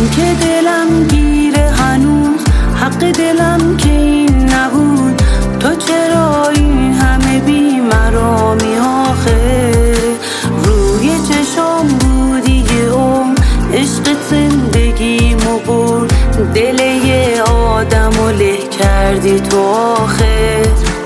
من که دلم گیره هنوز، حق دلم که این نبود. تو چرا این همه بی‌مرامی آخه؟ روی چشام بودی یه عمر، عشق زندگیمو برد. دل یه آدمو له کردی تو آخه.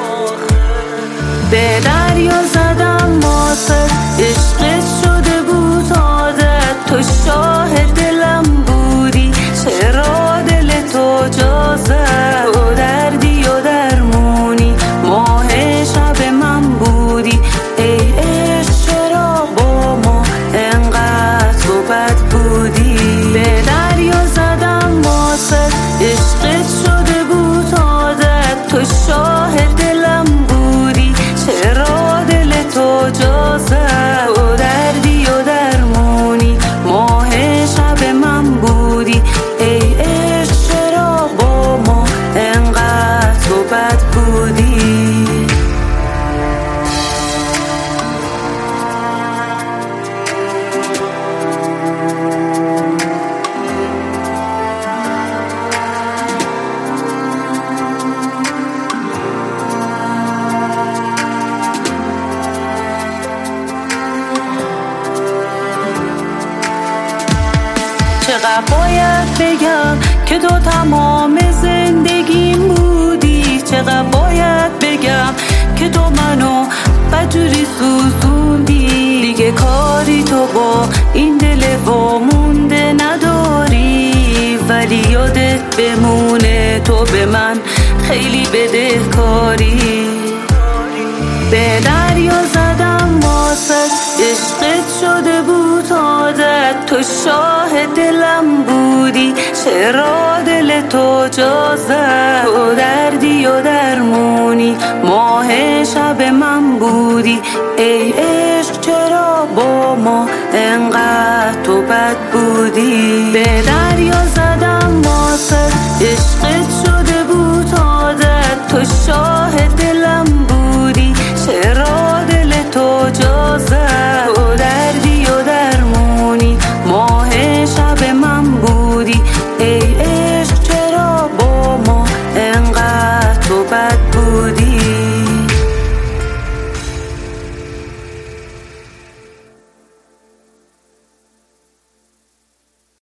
به دریا زدم واسه عشقت شده بود عادت. تو شاهد دلم بودی، چرا دل تو جا زد؟ تو دردی و درمونی، ماه شب من بودی. ای عشق چرا با ما انقدر تو بد بودی؟ به دریا زدم واسه عشقت شده بود عادت. تو شاهد دلم بودی، چرا دل تو جا زد؟ تو دردی و درمونی، ماه شب من بودی. ای عشق چرا با ما انقدر تو بد بودی؟ چقدر باید بگم که تو تمام زندگیم بودی؟ چقدر باید بگم که تو منو بدجوری سوزوندی؟ دیگه کاری تو با این دل وامونده نداری، ولی یادت بمونه تو به من خیلی بدهکاری. به دریا زدم واسه عشقت شده بود عادت. تو شاهد دلم بودی، چرا دل تو جا زد؟ تو دردی و درمونی، ماه شب من بودی. ای عشق چرا با ما انقدر تو بد بودی؟ به دریا زدم واسه عشقت شده بود عادت. تو